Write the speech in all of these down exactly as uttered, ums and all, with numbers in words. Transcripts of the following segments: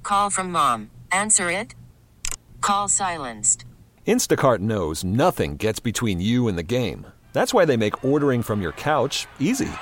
Call from mom. Answer it. Call silenced. Instacart knows nothing gets between you and the game. That's why they make ordering from your couch easy.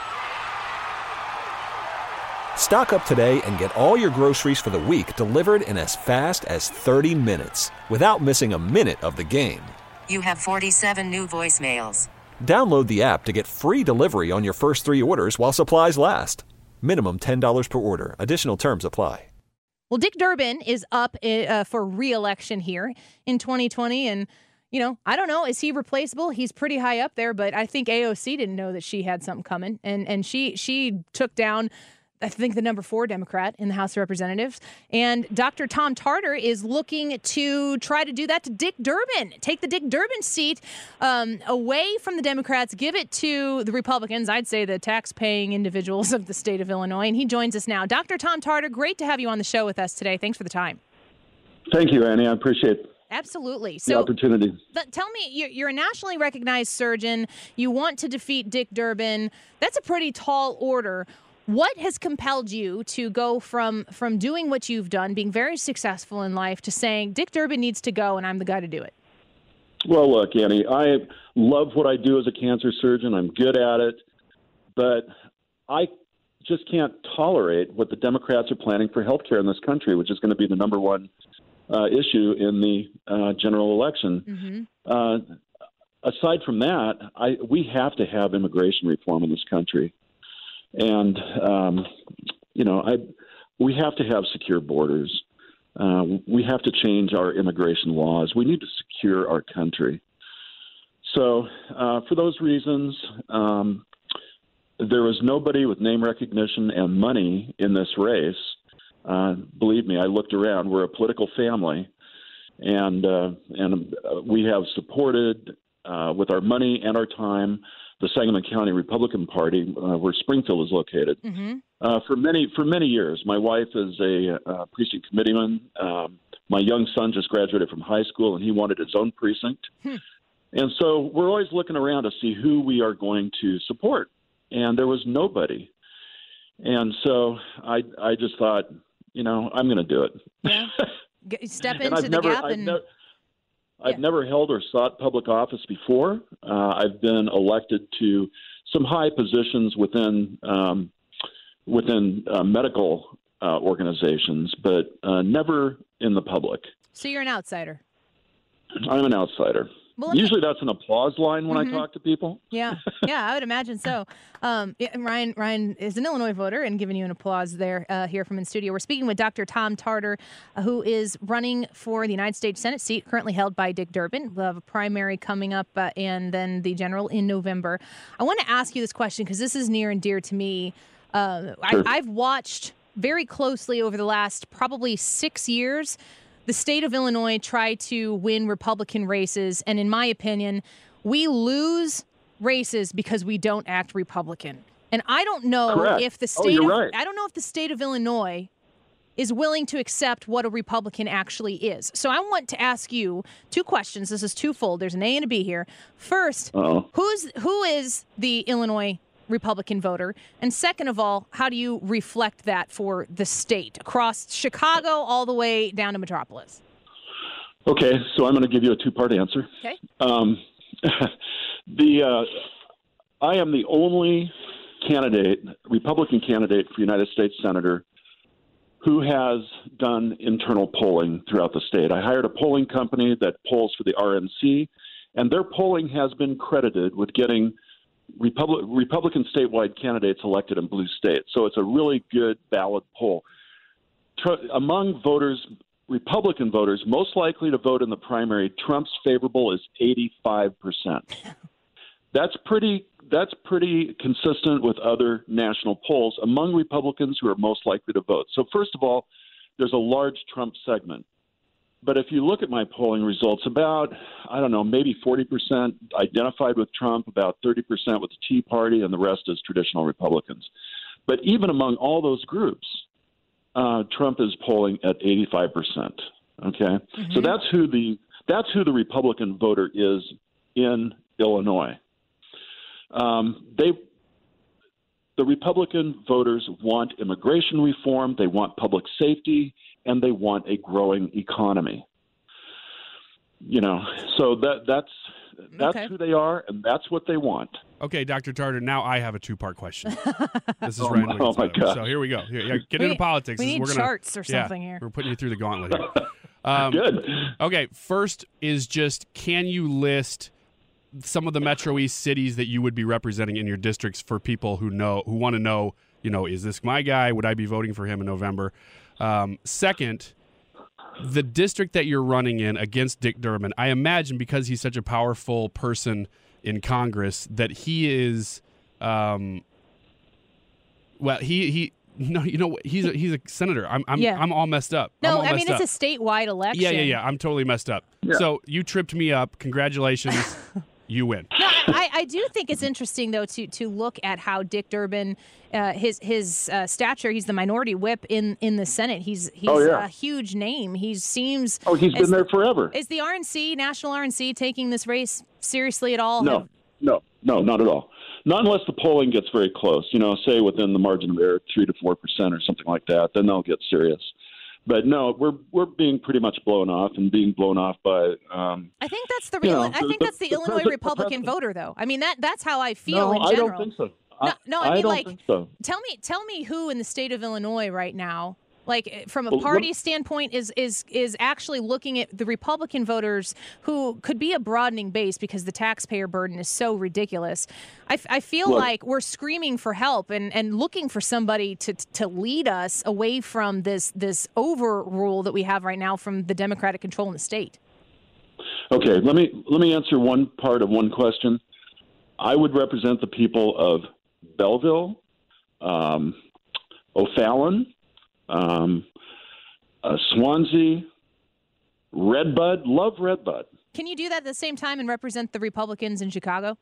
Stock up today and get all your groceries for the week delivered in as fast as thirty minutes without missing a minute of the game. You have forty-seven new voicemails. Download the app to get free delivery on your first three orders while supplies last. Minimum ten dollars per order. Additional terms apply. Well, Dick Durbin is up uh, for re-election here in twenty twenty, and you know, I don't know, is he replaceable? He's pretty high up there, but I think A O C didn't know that she had something coming, and and she she took down, I think, the number four Democrat in the House of Representatives. And Doctor Tom Tarter is looking to try to do that to Dick Durbin, take the Dick Durbin seat um, away from the Democrats, give it to the Republicans, I'd say the tax-paying individuals of the state of Illinois. And he joins us now. Doctor Tom Tarter, great to have you on the show with us today. Thanks for the time. Thank you, Annie. I appreciate Absolutely. the So, opportunity. But tell me, you're, you're a nationally recognized surgeon. You want to defeat Dick Durbin. That's a pretty tall order. What has compelled you to go from from doing what you've done, being very successful in life, to saying Dick Durbin needs to go and I'm the guy to do it? Well, look, Annie, I love what I do as a cancer surgeon. I'm good at it. But I just can't tolerate what the Democrats are planning for health care in this country, which is going to be the number one uh, issue in the uh, general election. Mm-hmm. Uh, aside from that, I, we have to have immigration reform in this country. And, um, you know, I, we have to have secure borders. Uh, we have to change our immigration laws. We need to secure our country. So uh, for those reasons, um, there was nobody with name recognition and money in this race. Uh, believe me, I looked around. We're a political family, and uh, and we have supported uh, with our money and our time the Sangamon County Republican Party, uh, where Springfield is located, mm-hmm. uh, for many for many years. My wife is a uh, precinct committeeman. Um, my young son just graduated from high school, and he wanted his own precinct. Hmm. And so we're always looking around to see who we are going to support. And there was nobody. And so I I just thought, you know, I'm going to do it. Yeah. Step into the never, gap. I've and never, I've yeah. never held or sought public office before. Uh, I've been elected to some high positions within um, within uh, medical uh, organizations, but uh, never in the public. So you're an outsider. I'm an outsider. Well, Usually that's an applause line when mm-hmm. I talk to people. Yeah, yeah, I would imagine so. Um, yeah, Ryan Ryan is an Illinois voter and giving you an applause there uh, here from in studio. We're speaking with Doctor Tom Tarter, uh, who is running for the United States Senate seat currently held by Dick Durbin. We'll have a primary coming up uh, and then the general in November. I want to ask you this question because this is near and dear to me. Uh, sure. I, I've watched very closely over the last probably six years the state of Illinois try to win Republican races, and in my opinion, we lose races because we don't act Republican. And I don't know Correct. if the Oh, state you're of, right. I don't know if the state of Illinois is willing to accept what a Republican actually is. So I want to ask you two questions. This is twofold. There's an A and a B here. First, Uh-oh. who's who is the Illinois Republican voter? And second of all, how do you reflect that for the state across Chicago all the way down to Metropolis? Okay, so I'm going to give you a two-part answer. Okay. Um, the uh, I am the only candidate, Republican candidate for United States Senator, who has done internal polling throughout the state. I hired a polling company that polls for the R N C, and their polling has been credited with getting Republic, Republican statewide candidates elected in blue states. So it's a really good, valid poll. Tr- among voters, Republican voters most likely to vote in the primary, Trump's favorable is eighty-five percent. That's pretty that's pretty consistent with other national polls among Republicans who are most likely to vote. So first of all, there's a large Trump segment. But if you look at my polling results, about, I don't know, maybe forty percent identified with Trump, about thirty percent with the Tea Party, and the rest is traditional Republicans. But even among all those groups, uh, Trump is polling at eighty-five percent. Okay? Mm-hmm. So that's who the that's who the Republican voter is in Illinois. Um, they the Republican voters want immigration reform, they want public safety, and they want a growing economy. You know, so that that's that's Okay. who they are, and that's what they want. Okay, Doctor Tarter, now I have a two-part question. This is Oh, Ryan my- Williams, oh, my by the way. gosh. So here we go. Here, yeah, get We- into politics. we This is- need we're gonna, charts or yeah, something here. We're putting you through the gauntlet here. Um, Good. Okay, first is just, can you list some of the Metro East cities that you would be representing in your districts for people who know who want to know, you know, is this my guy? Would I be voting for him in November? Um, second, the district that you're running in against Dick Durbin, I imagine because he's such a powerful person in Congress that he is, um, well, he he no, you know, he's a, he's a senator. I'm I'm Yeah. I'm all messed up. I'm No, all I mean, messed it's up. a statewide election. Yeah, yeah, yeah. I'm totally messed up. Yeah. So you tripped me up. Congratulations. You win. No, I, I do think it's interesting though to to look at how Dick Durbin, uh, his his uh, stature. He's the minority whip in, in the Senate. He's he's Oh, yeah. a huge name. He seems. Oh, he's is, been there forever. Is the R N C, National R N C, taking this race seriously at all? No, Have- no, no, not at all. Not unless the polling gets very close. You know, say within the margin of error, three to four percent or something like that. Then they'll get serious. But no, we're we're being pretty much blown off, and being blown off by. Um, I think that's the You real. know, I think the- that's the, the Illinois president- the Republican president- voter, though. I mean that that's how I feel no, in I general. don't think so. No, no, I mean, don't like, think so. Tell me, tell me who in the state of Illinois right now, like from a Well, party let- standpoint, is is is actually looking at the Republican voters who could be a broadening base because the taxpayer burden is so ridiculous. I, f- I feel Look. like we're screaming for help and, and looking for somebody to to lead us away from this this overrule that we have right now from the Democratic control in the state. Okay, let me let me answer one part of one question. I would represent the people of Belleville, um, O'Fallon, um, uh, Swansea, Redbud. Love Redbud. Can you do that at the same time and represent the Republicans in Chicago?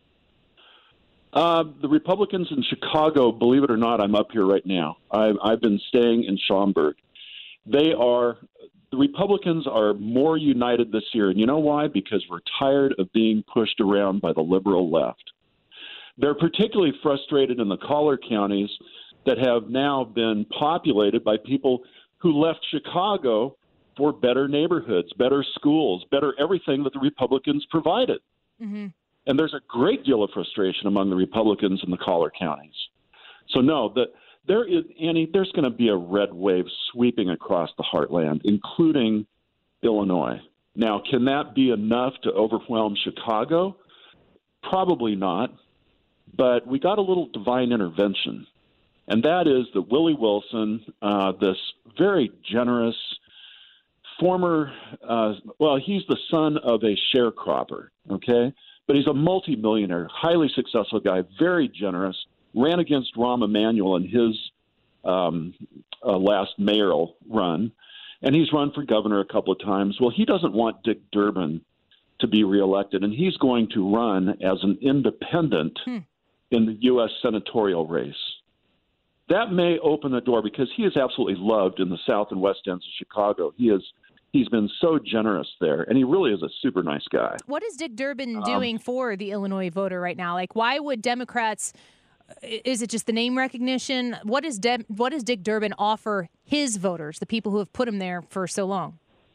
Uh, the Republicans in Chicago, believe it or not, I'm up here right now. I've, I've been staying in Schaumburg. They are, the Republicans are more united this year. And you know why? Because we're tired of being pushed around by the liberal left. They're particularly frustrated in the collar counties that have now been populated by people who left Chicago for better neighborhoods, better schools, better everything that the Republicans provided. Mm-hmm. And there's a great deal of frustration among the Republicans in the collar counties. So no, the, there is, Annie, there's going to be a red wave sweeping across the heartland, including Illinois. Now, can that be enough to overwhelm Chicago? Probably not. But we got a little divine intervention, and that is that Willie Wilson, uh, this very generous former, uh, well, he's the son of a sharecropper, okay? But he's a multimillionaire, highly successful guy, very generous, ran against Rahm Emanuel in his um, uh, last mayoral run, and he's run for governor a couple of times. Well, he doesn't want Dick Durbin to be reelected, and he's going to run as an independent Hmm. in the U S senatorial race. That may open the door because he is absolutely loved in the South and West ends of Chicago. He is he's been so generous there, and he really is a super nice guy. What is Dick Durbin Um, doing for the Illinois voter right now? Like, why would Democrats? Is it just the name recognition? What is De- what does Dick Durbin offer his voters, the people who have put him there for so long?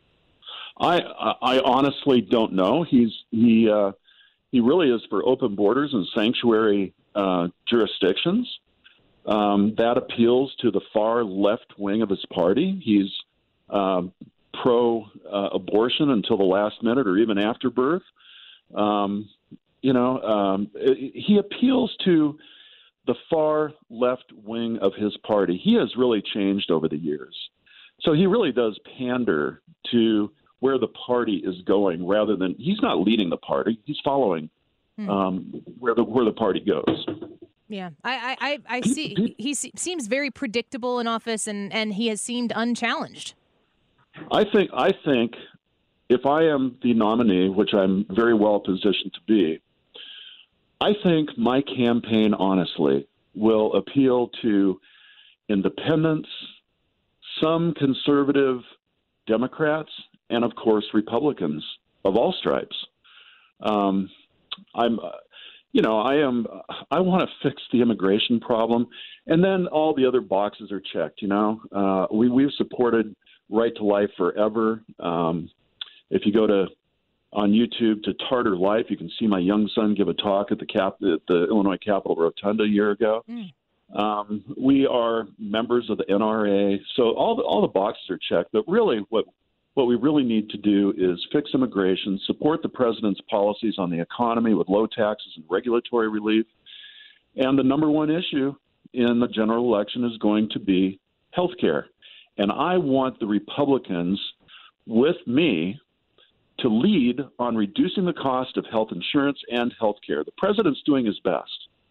I I honestly don't know. He's he uh, he really is for open borders and sanctuary uh, jurisdictions. Um, that appeals to the far left wing of his party. He's um, pro uh, abortion until the last minute or even after birth. Um, you know, um, he appeals to the far left wing of his party. He has really changed over the years. So he really does pander to where the party is going rather than he's not leading the party. He's following Hmm. um, where the where the party goes. Yeah, I I, I, I see. He se- seems very predictable in office, and, and he has seemed unchallenged. I think I think if I am the nominee, which I'm very well positioned to be, I think my campaign honestly will appeal to independents, some conservative Democrats, and of course Republicans of all stripes. Um, I'm, uh, you know, I am, I want to fix the immigration problem. And then all the other boxes are checked, you know. Uh, we, we've supported Right to Life forever. Um, if you go to on YouTube to Tartar Life, you can see my young son give a talk at the cap at the Illinois Capitol Rotunda a year ago. Mm. Um, we are members of the N R A, so all the all the boxes are checked. But really, what what we really need to do is fix immigration, support the president's policies on the economy with low taxes and regulatory relief. And the number one issue in the general election is going to be health care. And I want the Republicans with me to lead on reducing the cost of health insurance and health care. The president's doing his best,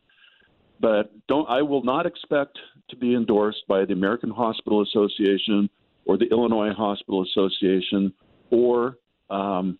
but don't I will not expect to be endorsed by the American Hospital Association or the Illinois Hospital Association or um,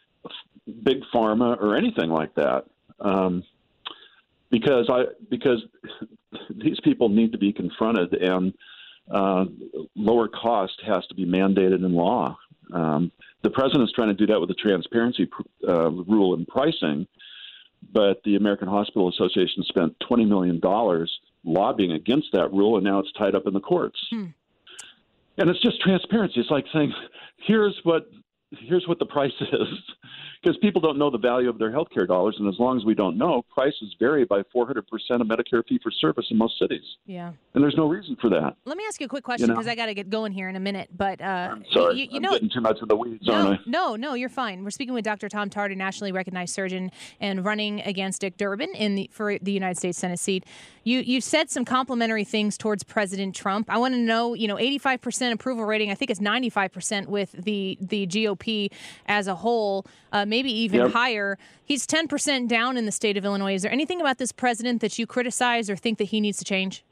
Big Pharma or anything like that, um, because I because these people need to be confronted, and uh, lower cost has to be mandated in law. Um, the president's trying to do that with the transparency uh, rule in pricing, but the American Hospital Association spent twenty million dollars lobbying against that rule, and now it's tied up in the courts. Hmm. And it's just transparency. It's like saying, here's what here's what the price is, because people don't know the value of their health care dollars, and as long as we don't know, prices vary by four hundred percent of Medicare fee-for-service in most cities. Yeah. And there's no reason for that. Let me ask you a quick question, because you know? I got to get going here in a minute. But uh, I'm sorry, you, you I'm know, getting too much in the weeds, no, aren't I? No, no, you're fine. We're speaking with Doctor Tom Tarter, nationally recognized surgeon and running against Dick Durbin in the, for the United States Senate seat. You you said some complimentary things towards President Trump. I want to know, you know, eighty-five percent approval rating. I think it's ninety-five percent with the, the G O P as a whole, uh, maybe even yep. higher. He's ten percent down in the state of Illinois. Is there anything about this president that you criticize or think that he needs to change?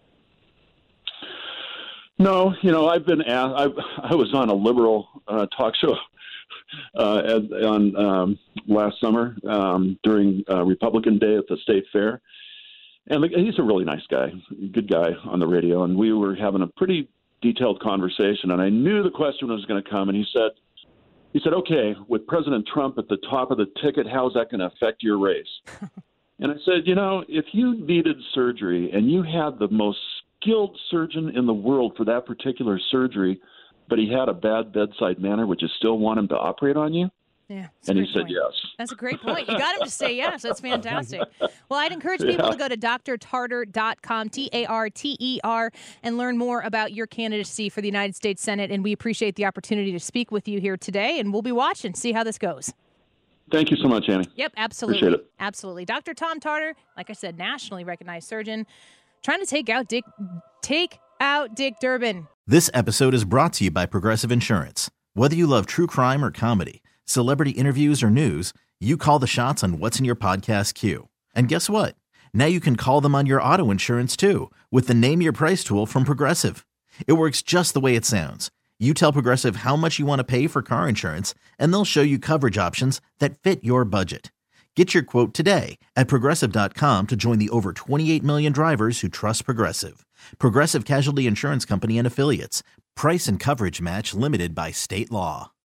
No, you know, I've been asked, I, I was on a liberal uh, talk show uh, as, on um, last summer um, during uh, Republican Day at the State Fair. And he's a really nice guy, good guy on the radio. And we were having a pretty detailed conversation. And I knew the question was going to come. And he said, he said, okay, with President Trump at the top of the ticket, how's that going to affect your race? And I said, you know, if you needed surgery and you had the most skilled surgeon in the world for that particular surgery, but he had a bad bedside manner, would you still want him to operate on you? Yeah, and he said point. yes. That's a great point. You got him to say yes. That's fantastic. Well, I'd encourage people yeah. to go to D R tarter dot com, T A R T E R, and learn more about your candidacy for the United States Senate. And we appreciate the opportunity to speak with you here today. And we'll be watching, see how this goes. Thank you so much, Annie. Yep, absolutely. Appreciate it. Absolutely. Doctor Tom Tarter, like I said, nationally recognized surgeon, trying to take out Dick, take out Dick Durbin. This episode is brought to you by Progressive Insurance. Whether you love true crime or comedy, celebrity interviews or news, you call the shots on what's in your podcast queue. And guess what? Now you can call them on your auto insurance too with the Name Your Price tool from Progressive. It works just the way it sounds. You tell Progressive how much you want to pay for car insurance, and they'll show you coverage options that fit your budget. Get your quote today at Progressive dot com to join the over twenty-eight million drivers who trust Progressive. Progressive Casualty Insurance Company and Affiliates. Price and coverage match limited by state law.